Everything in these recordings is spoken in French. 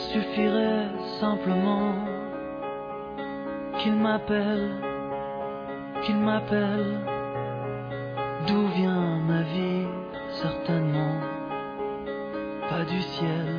suffirait simplement qu'il m'appelle, d'où vient ma vie, certainement pas du ciel.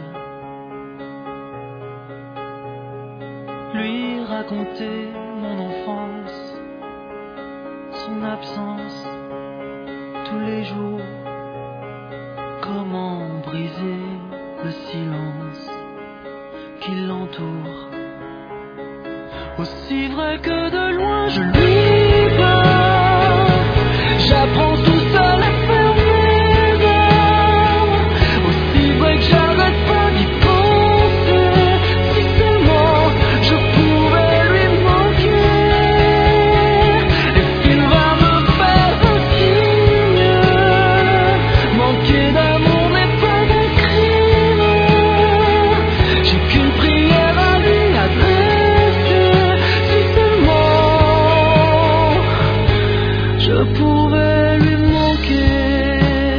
Lui raconter mon enfance, son absence tous les jours, comment briser le silence qui l'entoure. Aussi vrai que de loin je lui parle, j'apprends tout seul à fermer les armes. Aussi vrai que j'arrête pas d'y penser, si seulement je pouvais lui manquer. Est-ce qu'il va me faire aussi mieux? Manquer d'amour n'est pas un crime. J'ai qu'une prière à lui adresser, si seulement je pouvais lui manquer.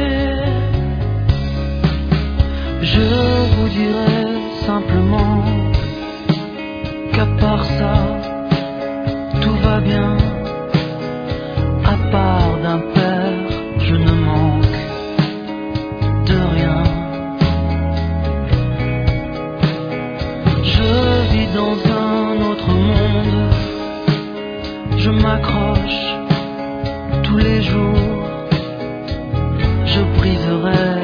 Je vous dirais simplement qu'à part ça, tout va bien. À part d'un père, je ne manque de rien. Je vis dans un autre monde, je m'accroche tous les jours, je briserai